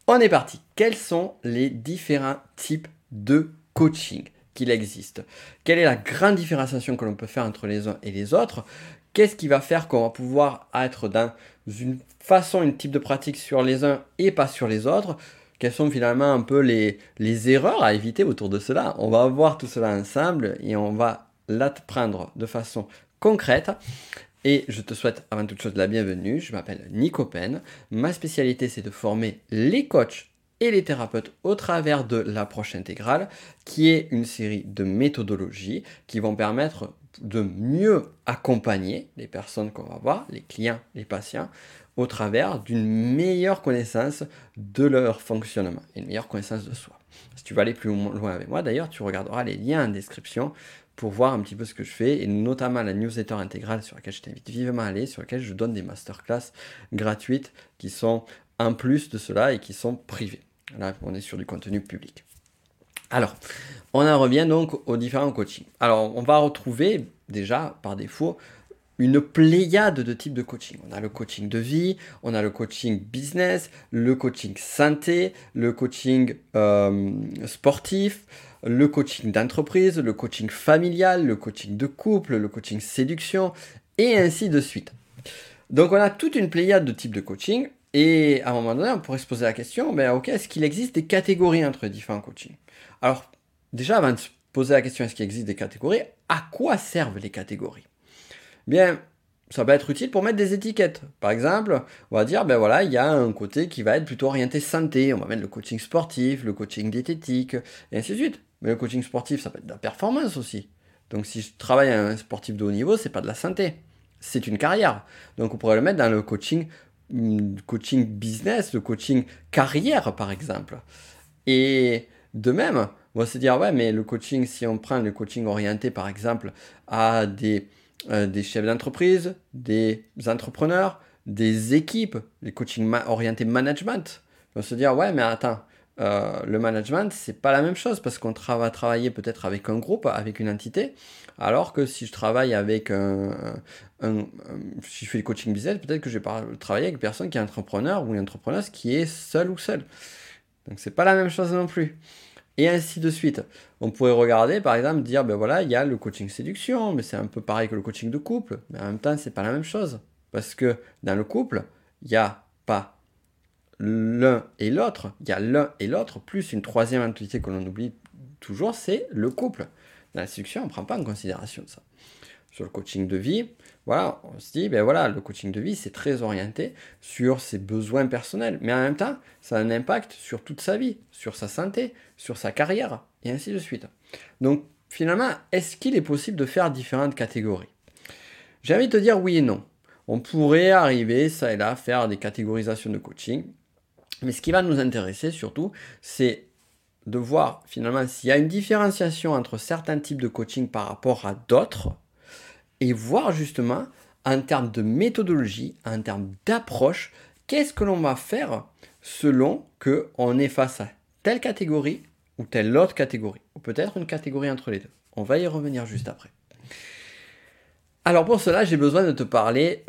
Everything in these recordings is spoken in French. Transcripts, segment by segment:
On est parti. Quels sont les différents types de coaching qu'il existe? Quelle est la grande différenciation que l'on peut faire entre les uns et les autres? Qu'est-ce qui va faire qu'on va pouvoir être dans une façon, une type de pratique sur les uns et pas sur les autres? Quelles sont finalement un peu les erreurs à éviter autour de cela? On va voir tout cela ensemble et on va l'apprendre de façon concrète. Et je te souhaite avant toute chose la bienvenue. Je m'appelle Nico Pen. Ma spécialité, c'est de former les coachs et les thérapeutes au travers de l'approche intégrale, qui est une série de méthodologies qui vont permettre de mieux accompagner les personnes qu'on va voir, les clients, les patients, au travers d'une meilleure connaissance de leur fonctionnement et une meilleure connaissance de soi. Si tu veux aller plus loin avec moi, d'ailleurs, tu regarderas les liens en description pour voir un petit peu ce que je fais, et notamment la newsletter intégrale sur laquelle je t'invite vivement à aller, sur laquelle je donne des masterclass gratuites qui sont en plus de cela et qui sont privées. Là, on est sur du contenu public. Alors, on en revient donc aux différents coachings. Alors, on va retrouver déjà par défaut une pléiade de types de coaching. On a le coaching de vie, on a le coaching business, le coaching santé, le coaching sportif, le coaching d'entreprise, le coaching familial, le coaching de couple, le coaching séduction, et ainsi de suite. Donc on a toute une pléiade de types de coaching, et à un moment donné, on pourrait se poser la question, ben ok, est-ce qu'il existe des catégories entre différents coachings? Alors, déjà, avant de se poser la question, est-ce qu'il existe des catégories, à quoi servent les catégories? Bien, ça va être utile pour mettre des étiquettes. Par exemple, on va dire, ben voilà, il y a un côté qui va être plutôt orienté santé. On va mettre le coaching sportif, le coaching diététique, et ainsi de suite. Mais le coaching sportif, ça peut être de la performance aussi. Donc si je travaille à un sportif de haut niveau, c'est pas de la santé. C'est une carrière. Donc on pourrait le mettre dans le coaching business, le coaching carrière, par exemple. Et de même, on va se dire, ouais, mais le coaching, si on prend le coaching orienté, par exemple, à des chefs d'entreprise, des entrepreneurs, des équipes, les coachings orientés management, on va se dire, ouais, mais attends, le management, c'est pas la même chose parce qu'on va travailler peut-être avec un groupe, avec une entité, alors que si je travaille avec si je fais le coaching business, peut-être que je vais travailler avec une personne qui est entrepreneur ou une entrepreneuse qui est seule ou seule. Donc c'est pas la même chose non plus. Et ainsi de suite. On pourrait regarder, par exemple, dire, ben voilà, il y a le coaching séduction, mais c'est un peu pareil que le coaching de couple, mais en même temps, c'est pas la même chose. Parce que dans le couple, il n'y a pas l'un et l'autre, il y a l'un et l'autre, plus une troisième entité que l'on oublie toujours, c'est le couple. Dans la séduction, on ne prend pas en considération ça. Sur le coaching de vie, voilà, on se dit, ben voilà, le coaching de vie, c'est très orienté sur ses besoins personnels. Mais en même temps, ça a un impact sur toute sa vie, sur sa santé, sur sa carrière, et ainsi de suite. Donc, finalement, est-ce qu'il est possible de faire différentes catégories? J'ai envie de te dire oui et non. On pourrait arriver, ça et là, à faire des catégorisations de coaching. Mais ce qui va nous intéresser surtout, c'est de voir finalement s'il y a une différenciation entre certains types de coaching par rapport à d'autres, et voir justement en termes de méthodologie, en termes d'approche, qu'est-ce que l'on va faire selon qu'on est face à telle catégorie ou telle autre catégorie, ou peut-être une catégorie entre les deux. On va y revenir juste après. Alors pour cela, j'ai besoin de te parler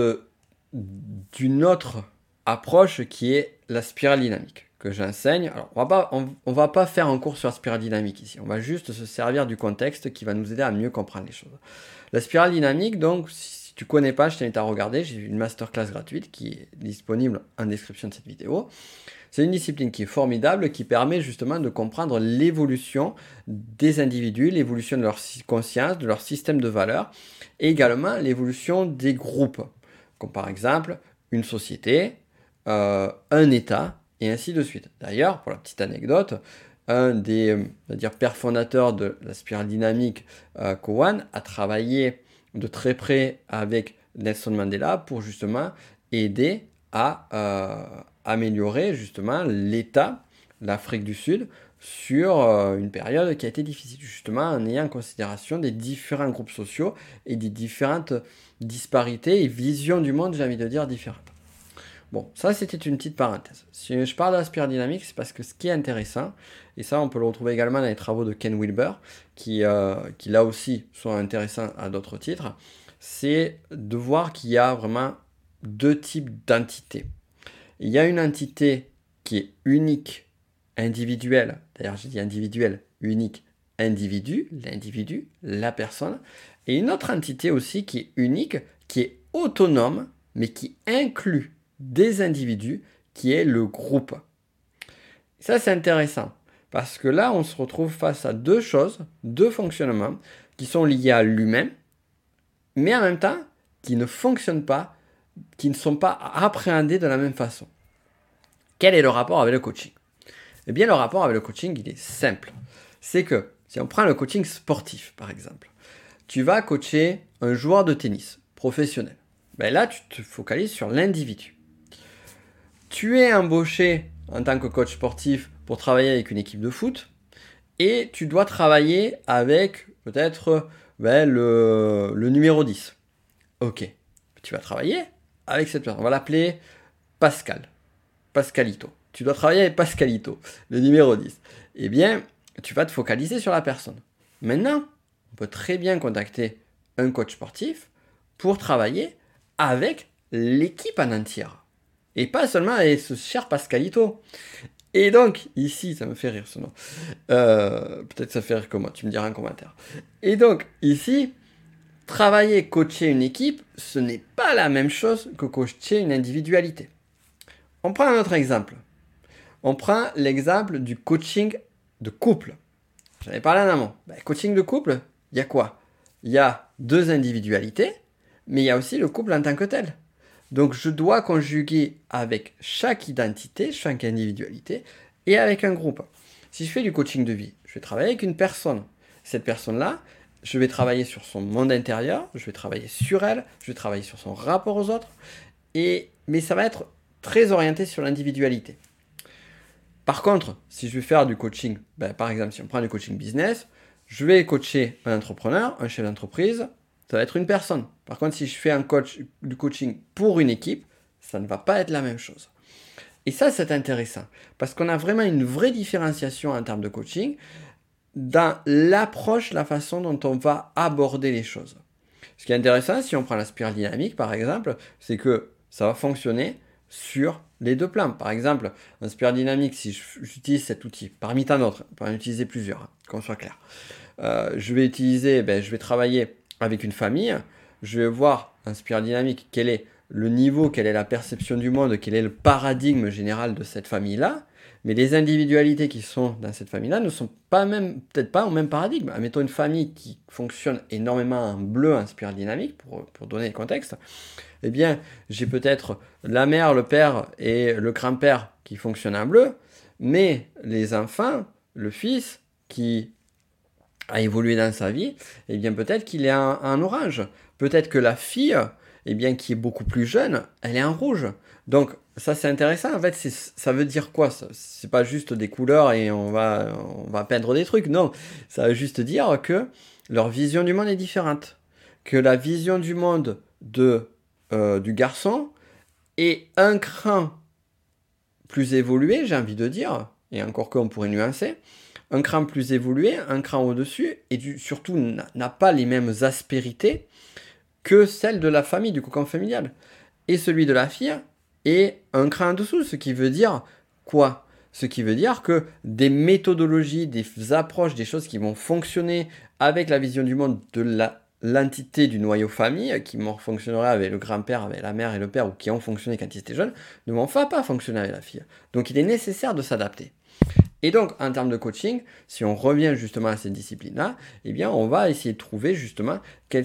d'une autre approche qui est la spirale dynamique que j'enseigne. Alors on va pas faire un cours sur la spirale dynamique ici, on va juste se servir du contexte qui va nous aider à mieux comprendre les choses. La spirale dynamique, donc, si tu connais pas, je t'invite à regarder. J'ai une masterclass gratuite qui est disponible en description de cette vidéo. C'est une discipline qui est formidable, qui permet justement de comprendre l'évolution des individus, l'évolution de leur conscience, de leur système de valeurs, et également l'évolution des groupes, comme par exemple une société, un État, et ainsi de suite. D'ailleurs, pour la petite anecdote, un des pères fondateurs de la spirale dynamique, Cowan, a travaillé de très près avec Nelson Mandela pour justement aider à améliorer justement l'État, l'Afrique du Sud, sur une période qui a été difficile, justement en ayant en considération des différents groupes sociaux et des différentes disparités et visions du monde, j'ai envie de dire, différentes. Bon, ça c'était une petite parenthèse. Si je parle de la spirale dynamique, c'est parce que ce qui est intéressant, et ça on peut le retrouver également dans les travaux de Ken Wilber, qui là aussi sont intéressants à d'autres titres, c'est de voir qu'il y a vraiment deux types d'entités. Il y a une entité qui est unique, individuel, d'ailleurs j'ai dit individuel, unique, individu, l'individu, la personne, et une autre entité aussi qui est unique, qui est autonome, mais qui inclut des individus, qui est le groupe. Ça, c'est intéressant, parce que là, on se retrouve face à deux choses, deux fonctionnements, qui sont liés à l'humain, mais en même temps, qui ne fonctionnent pas, qui ne sont pas appréhendés de la même façon. Quel est le rapport avec le coaching ? Eh bien, le rapport avec le coaching, il est simple. C'est que, si on prend le coaching sportif, par exemple, tu vas coacher un joueur de tennis professionnel. Ben là, tu te focalises sur l'individu. Tu es embauché en tant que coach sportif pour travailler avec une équipe de foot et tu dois travailler avec peut-être le numéro 10. Ok, tu vas travailler avec cette personne. On va l'appeler Pascalito. Tu dois travailler avec Pascalito, le numéro 10. Eh bien, tu vas te focaliser sur la personne. Maintenant, on peut très bien contacter un coach sportif pour travailler avec l'équipe en entière. Et pas seulement avec ce cher Pascalito. Et donc, ici, ça me fait rire ce nom. Peut-être ça fait rire que moi, tu me diras en commentaire. Et donc, ici, travailler, coacher une équipe, ce n'est pas la même chose que coacher une individualité. On prend un autre exemple. On prend l'exemple du coaching de couple. J'en ai parlé en amont. Coaching de couple, il y a quoi ? Il y a deux individualités, mais il y a aussi le couple en tant que tel. Donc, je dois conjuguer avec chaque identité, chaque individualité, et avec un groupe. Si je fais du coaching de vie, je vais travailler avec une personne. Cette personne-là, je vais travailler sur son monde intérieur, je vais travailler sur elle, je vais travailler sur son rapport aux autres, mais ça va être très orienté sur l'individualité. Par contre, si je vais faire du coaching, par exemple, si on prend du coaching business, je vais coacher un entrepreneur, un chef d'entreprise, ça va être une personne. Par contre, si je fais du coaching pour une équipe, ça ne va pas être la même chose. Et ça, c'est intéressant, parce qu'on a vraiment une vraie différenciation en termes de coaching dans l'approche, la façon dont on va aborder les choses. Ce qui est intéressant, si on prend la spirale dynamique, par exemple, c'est que ça va fonctionner sur les deux plans. Par exemple, en spirale dynamique, si j'utilise cet outil, parmi tant d'autres, on peut en utiliser plusieurs, qu'on soit clair. Je vais travailler avec une famille, je vais voir en spirale dynamique quel est le niveau, quelle est la perception du monde, quel est le paradigme général de cette famille-là, mais les individualités qui sont dans cette famille-là ne sont peut-être pas au même paradigme. Admettons une famille qui fonctionne énormément en bleu en spirale dynamique, pour donner le contexte, eh bien, j'ai peut-être la mère, le père et le grand-père qui fonctionnent en bleu, mais les enfants, le fils qui a évolué dans sa vie, eh bien peut-être qu'il est en orange. Peut-être que la fille, eh bien, qui est beaucoup plus jeune, elle est en rouge. Donc ça c'est intéressant, en fait, ça veut dire quoi ça ? C'est pas juste des couleurs et on va peindre des trucs, non. Ça veut juste dire que leur vision du monde est différente. Que la vision du monde du garçon est un cran plus évolué, j'ai envie de dire, et encore qu'on pourrait nuancer, un cran plus évolué, un cran au-dessus, et surtout n'a pas les mêmes aspérités que celle de la famille, du cocon familial. Et celui de la fille est un cran en dessous, ce qui veut dire quoi ? Ce qui veut dire que des méthodologies, des approches, des choses qui vont fonctionner avec la vision du monde de l'entité du noyau famille, qui fonctionnerait avec le grand-père, avec la mère et le père, ou qui ont fonctionné quand ils étaient jeunes, ne vont pas fonctionner avec la fille. Donc il est nécessaire de s'adapter. Et donc, en termes de coaching, si on revient justement à cette discipline-là, eh bien, on va essayer de trouver justement quel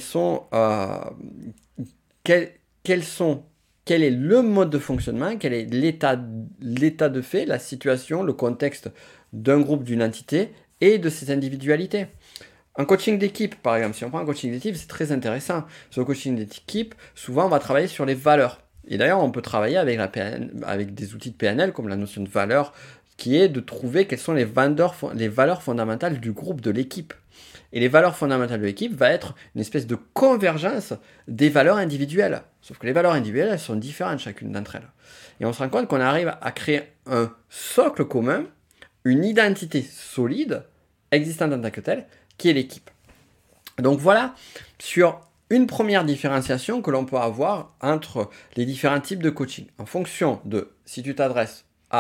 est le mode de fonctionnement, quel est l'état de fait, la situation, le contexte d'un groupe, d'une entité et de ses individualités. Un coaching d'équipe, par exemple, si on prend un coaching d'équipe, c'est très intéressant. Sur le coaching d'équipe, souvent, on va travailler sur les valeurs. Et d'ailleurs, on peut travailler avec des outils de PNL, comme la notion de valeur, qui est de trouver quelles sont les valeurs fondamentales du groupe, de l'équipe. Et les valeurs fondamentales de l'équipe va être une espèce de convergence des valeurs individuelles. Sauf que les valeurs individuelles, elles sont différentes chacune d'entre elles. Et on se rend compte qu'on arrive à créer un socle commun, une identité solide, existante en tant que telle, qui est l'équipe. Donc voilà, sur une première différenciation que l'on peut avoir entre les différents types de coaching, en fonction de si tu t'adresses à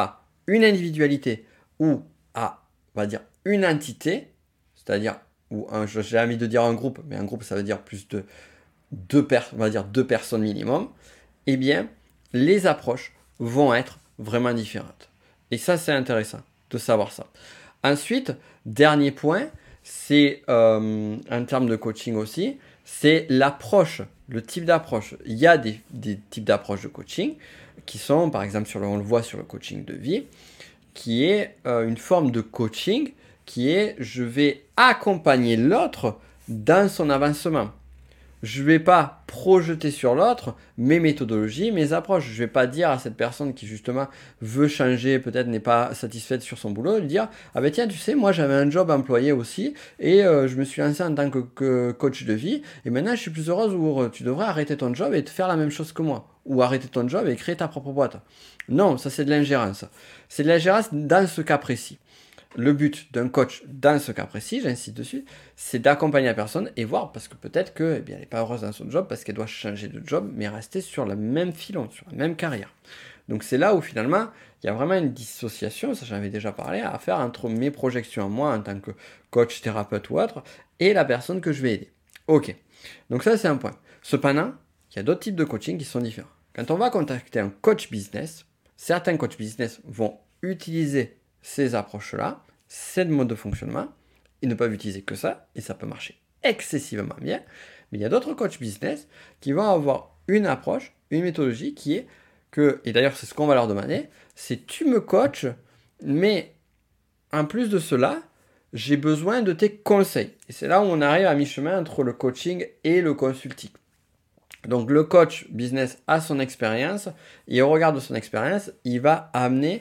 une individualité ou à, on va dire, une entité, c'est-à-dire, j'ai envie de dire un groupe, mais un groupe ça veut dire plus de deux personnes minimum, eh bien, les approches vont être vraiment différentes. Et ça, c'est intéressant de savoir ça. Ensuite, dernier point, c'est en termes de coaching aussi, c'est l'approche, le type d'approche. Il y a des types d'approches de coaching qui sont, par exemple, on le voit sur le coaching de vie, qui est une forme de coaching qui est je vais accompagner l'autre dans son avancement. Je ne vais pas projeter sur l'autre mes méthodologies, mes approches. Je ne vais pas dire à cette personne qui justement veut changer, peut-être n'est pas satisfaite sur son boulot, lui dire « Ah ben tiens, tu sais, moi j'avais un job employé aussi et je me suis lancé en tant que coach de vie et maintenant je suis plus heureuse ou tu devrais arrêter ton job et te faire la même chose que moi. Ou arrêter ton job et créer ta propre boîte. » Non, ça c'est de l'ingérence. C'est de l'ingérence dans ce cas précis. Le but d'un coach dans ce cas précis, j'insiste dessus, c'est d'accompagner la personne et voir, parce que peut-être qu'elle n'est pas heureuse dans son job, parce qu'elle doit changer de job, mais rester sur le même filon, sur la même carrière. Donc c'est là où finalement, il y a vraiment une dissociation, ça j'en avais déjà parlé, à faire entre mes projections à moi en tant que coach, thérapeute ou autre, et la personne que je vais aider. Ok, donc ça c'est un point. Cependant, il y a d'autres types de coaching qui sont différents. Quand on va contacter un coach business, certains coachs business vont utiliser ces approches-là, ces modes de fonctionnement, ils ne peuvent utiliser que ça, et ça peut marcher excessivement bien, mais il y a d'autres coachs business qui vont avoir une approche, une méthodologie qui est que, et d'ailleurs c'est ce qu'on va leur demander, c'est tu me coaches, mais en plus de cela, j'ai besoin de tes conseils. Et c'est là où on arrive à mi-chemin entre le coaching et le consulting. Donc le coach business a son expérience, et au regard de son expérience, il va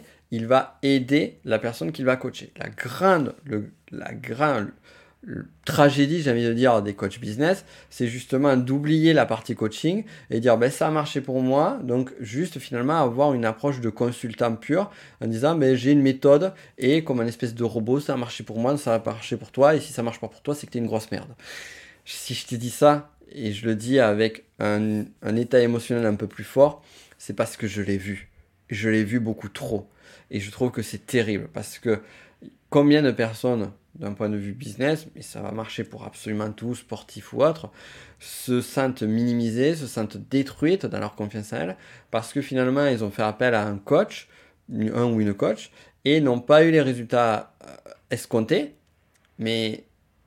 aider la personne qu'il va coacher. La grande tragédie, j'ai envie de dire, des coachs business, c'est justement d'oublier la partie coaching et dire ça a marché pour moi, donc juste finalement avoir une approche de consultant pur en disant j'ai une méthode et comme un espèce de robot, ça a marché pour moi, ça va pas marcher pour toi, et si ça marche pas pour toi, c'est que t'es une grosse merde. Si je t'ai dit ça, et je le dis avec un état émotionnel un peu plus fort, c'est parce que je l'ai vu. Je l'ai vu beaucoup trop. Et je trouve que c'est terrible parce que combien de personnes, d'un point de vue business, mais ça va marcher pour absolument tout, sportif ou autre, se sentent minimisées, se sentent détruites dans leur confiance en elles parce que finalement ils ont fait appel à un coach, un ou une coach, et n'ont pas eu les résultats escomptés, mais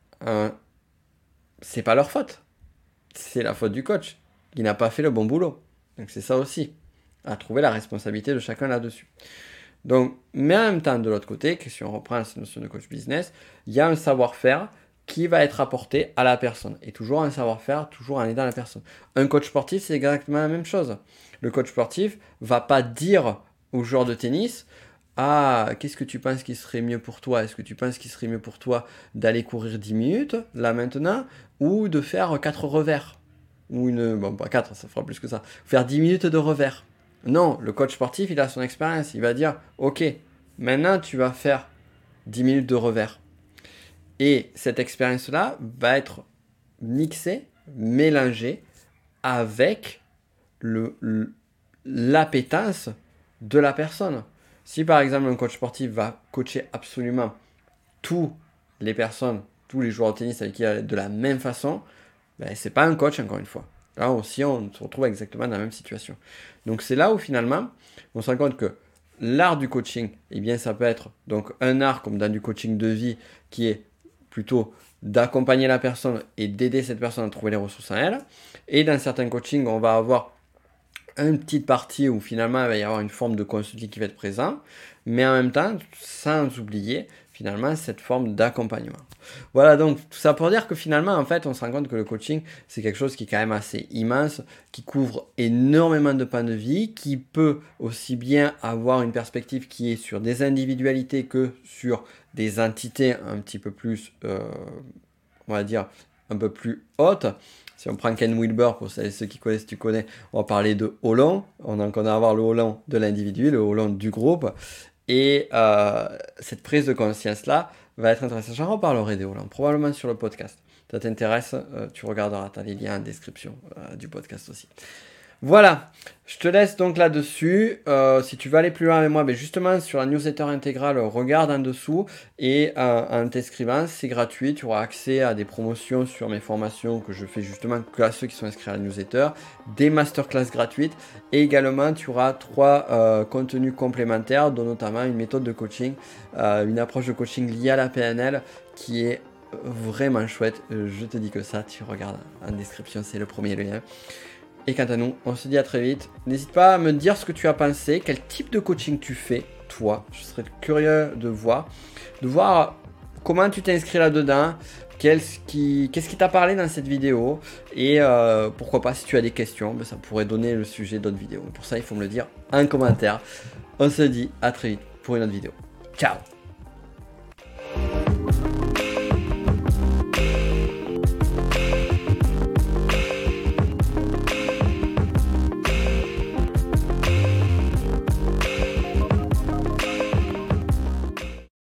c'est pas leur faute. C'est la faute du coach qui n'a pas fait le bon boulot. Donc c'est ça aussi, à trouver la responsabilité de chacun là-dessus. Donc, mais en même temps, de l'autre côté, si on reprend cette notion de coach business, il y a un savoir-faire qui va être apporté à la personne. Et toujours un savoir-faire, toujours en aidant la personne. Un coach sportif, c'est exactement la même chose. Le coach sportif va pas dire au joueur de tennis « Ah, qu'est-ce que tu penses qui serait mieux pour toi? Est-ce que tu penses qu'il serait mieux pour toi d'aller courir 10 minutes, là maintenant, ou de faire 4 revers ?» Ou pas 4, ça fera plus que ça. Faire 10 minutes de revers. Non, le coach sportif, il a son expérience. Il va dire, ok, maintenant tu vas faire 10 minutes de revers. Et cette expérience-là va être mixée, mélangée avec l'appétence de la personne. Si par exemple un coach sportif va coacher absolument toutes les personnes, tous les joueurs de tennis avec qui il est de la même façon, c'est pas un coach encore une fois. Là aussi, on se retrouve exactement dans la même situation. Donc c'est là où finalement, on se rend compte que l'art du coaching, eh bien ça peut être donc un art comme dans du coaching de vie qui est plutôt d'accompagner la personne et d'aider cette personne à trouver les ressources en elle. Et dans certains coachings, on va avoir une petite partie où finalement il va y avoir une forme de consulting qui va être présent, mais en même temps, sans oublier finalement cette forme d'accompagnement. Voilà, donc tout ça pour dire que finalement en fait on se rend compte que le coaching c'est quelque chose qui est quand même assez immense, qui couvre énormément de pans de vie, qui peut aussi bien avoir une perspective qui est sur des individualités que sur des entités un petit peu plus, on va dire, un peu plus hautes. Si on prend Ken Wilber, pour ceux qui connaissent, tu connais, on va parler de haut long. On en connaît à avoir le haut long de l'individu, le haut long du groupe. Et cette prise de conscience-là va être intéressante. J'en reparlerai des hauts longs, probablement sur le podcast. Ça t'intéresse, tu regarderas, tu as les liens en description du podcast aussi. Voilà, je te laisse donc là-dessus. Si tu veux aller plus loin avec moi, ben justement sur la newsletter intégrale, regarde en dessous et en t'inscrivant, c'est gratuit. Tu auras accès à des promotions sur mes formations que je fais justement que à ceux qui sont inscrits à la newsletter, des masterclass gratuites et également tu auras 3 contenus complémentaires, dont notamment une méthode de coaching, une approche de coaching liée à la PNL qui est vraiment chouette. Je te dis que ça, tu regardes en description, c'est le premier lien. Et quant à nous, on se dit à très vite. N'hésite pas à me dire ce que tu as pensé, quel type de coaching tu fais, toi. Je serais curieux de voir comment tu t'es inscrit là-dedans, qu'est-ce qui t'a parlé dans cette vidéo, et pourquoi pas, si tu as des questions, ça pourrait donner le sujet d'autres vidéos. Pour ça, il faut me le dire en commentaire. On se dit à très vite pour une autre vidéo. Ciao!